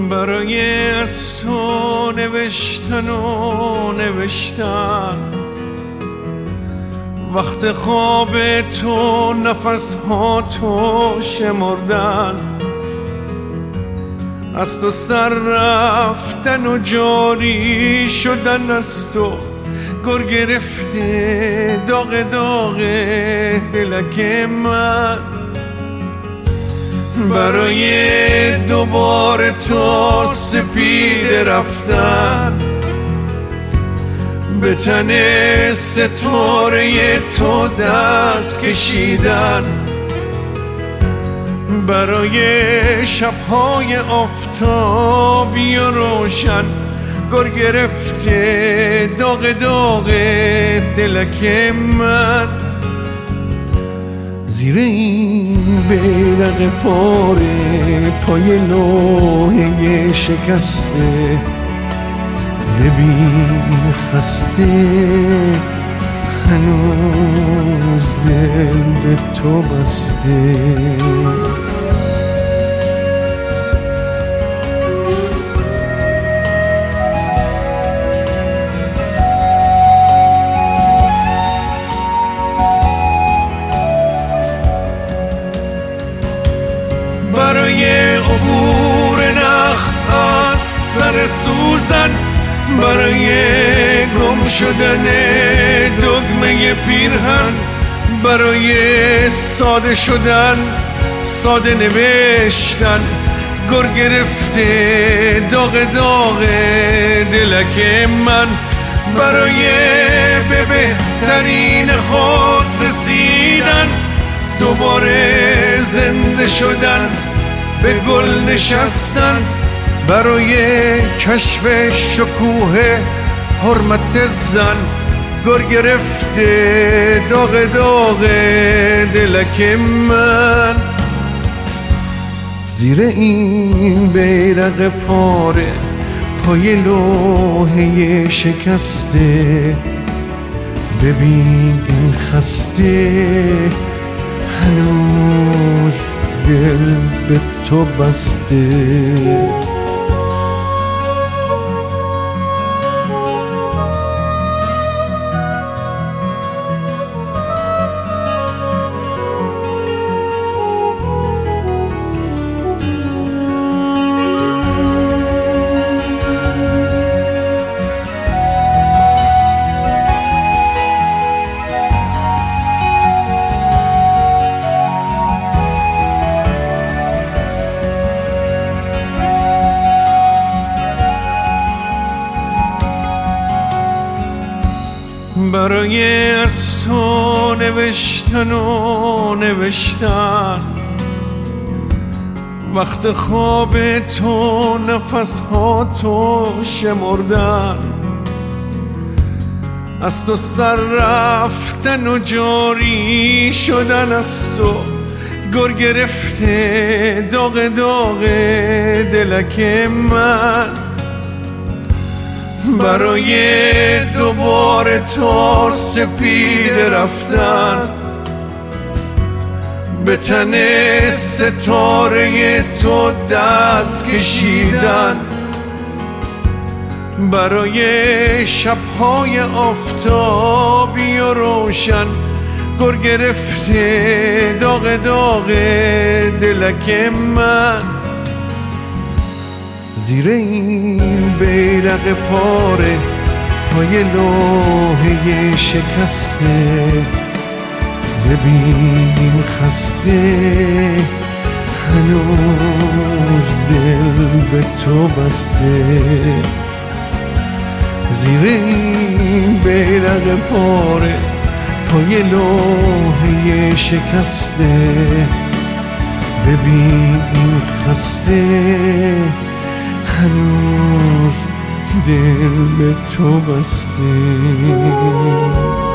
برای از تو نوشتن و نوشتن، وقت خواب تو نفسها تو شمردن، از تو سر رفتن و جاری شدن، از تو گر گرفته داغ داغ دلک من. برای دوباره تو سپید رفتن، به تن ستاره تو دست کشیدن، برای شبهای آفتابی و روشن، گر گرفته داغ داغ دلک من. زیر این بیرق پاره پای لوحه شکسته، ببین خسته هنوز دل به تو بسته. برای عبور نخ از سر سوزن، برای گم شدن دگمه پیرهن، برای ساده شدن ساده نوشتن، گر گرفته داغ داغ دلک من. برای به بهترین خود رسیدن، دوباره زنده شدن، به گل نشستن، برای کشف شکوه حرمت زن، گر گرفته داغ داغ دلک من. زیر این بیرق پاره پای لوحه شکسته، ببین این خسته هنوز دل به تو بسته. برای از تو نوشتن و نوشتن، وقت خواب تو نفسها تو شمردن، از تو سر رفتن و جاری شدن، از تو گر گرفته داغ داغ دلک من. برای دوباره تو سپید رفتن، به تن ستاره تو دست کشیدن، برای شبهای آفتابی و روشن، گر گرفته داغ داغ دلک من. زیر این بیرق پاره پای لوحه شکسته، ببین این خسته هنوز دل به تو بسته. زیر این بیرق پاره پای لوحه شکسته، ببین این خسته هنوز دل به تو بسته.